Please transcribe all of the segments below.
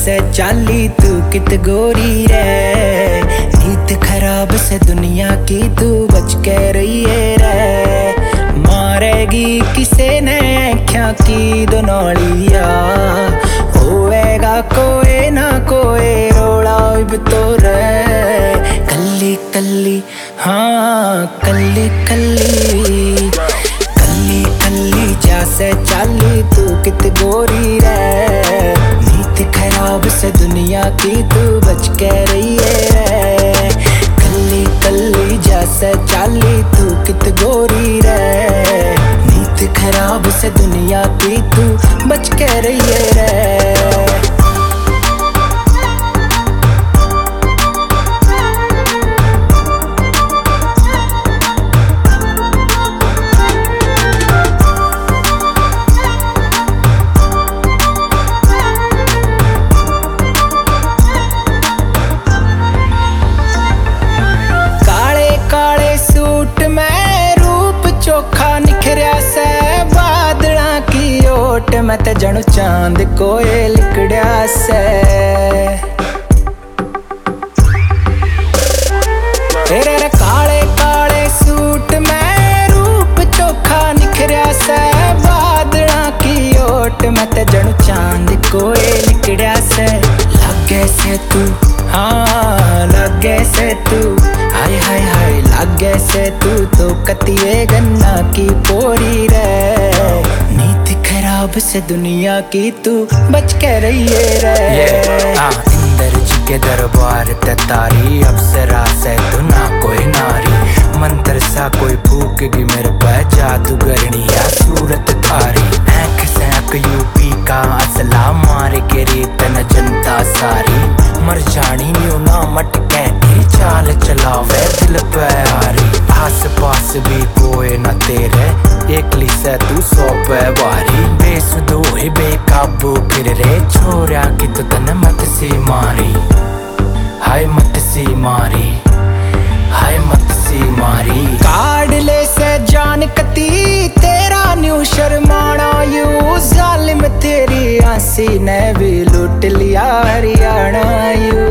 से चाली तू कित गोरी रे, नीत खराब से दुनिया की तू बच के रहिए रे। मारेगी किसे ने क्या की दोनोलिया, होएगा कोई ना कोई रोड़ा इब तो रे। कल्ली कल्ली हाँ कल्ली कल्ली कल्ली कल्ली जैसे चाली तू कित गोरी रे, नीत खराब से दुनिया की तू बच के रहिए रे। कल्ली कल्ली जैसे चाली तू कित गोरी रे, नीत खराब से दुनिया की तू बच के रहिए रे। चोखा निखरिया से बादला की ओट, मैं ते जणु चांद कोए लिकड़िया से। तेरे रे काले काले सूट में रूप चोखा निखरिया से बादला की ओट, मैं ते जणु चांद कोए लिकड़िया से। लगे से तू हाँ लगे से तू, हाय हाय हाय लगे से तू तो कतिए गन्ना की पोरी रे, नीत खराब से दुनिया की तू बच के रहिए रे। इंद्र जी के दरबार ते तारी, अप्सरा से तू ना कोई नारी, मंत्र सा कोई फूकेगी मेरे पे जादूगरनिया सूरत थारी। आँख से आँख यूपी का असला मारे के रेतन जनता सारी, मर जानी न्यू ना मटके तेरी चाल चलावे दिल पे हारी। आस पास भी कोई न तेरे, एकली से तू सौ पे बारी, बेसुदो ही बेकाबू फिर रे छोरा की तो तन मत सी मारी, हाय मत सी मारी, हाय मत सी मारी। काट ले से जान कती तेरा न्यू शर्माना यू, जालिम तेरी आंसी ने भी लूट लिया हरियाणा यू।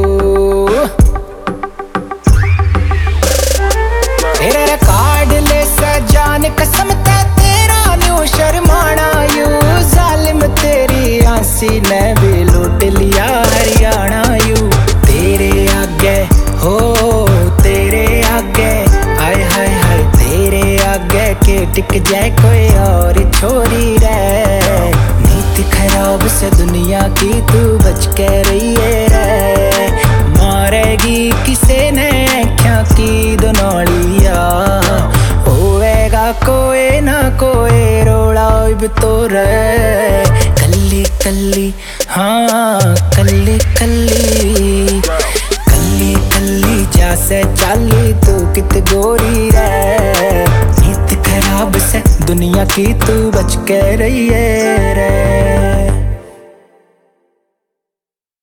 तेरे काट ले से जान कसम तेरा न्यू शर्माना यू, जालिम तेरी आंसी ने भी लूट लिया हरियाणा यू। तेरे आगे हो तेरे आगे हाय हाय हाय, तेरे आगे के टिक जाए कोई और छोरी रे, नीत खराब से दुनिया की तू बच के रहिए रे। मारेगी किसे ने क्या की दोनोलिया, होएगा कोई ना कोई रोड़ा इब तो रे। कल्ली कल्ली हाँ कल्ली कल्ली कल्ली कल्ली जैसे चाली तू कित गोरी रे, नीत खराब से दुनिया की तू बच के रहिए रे।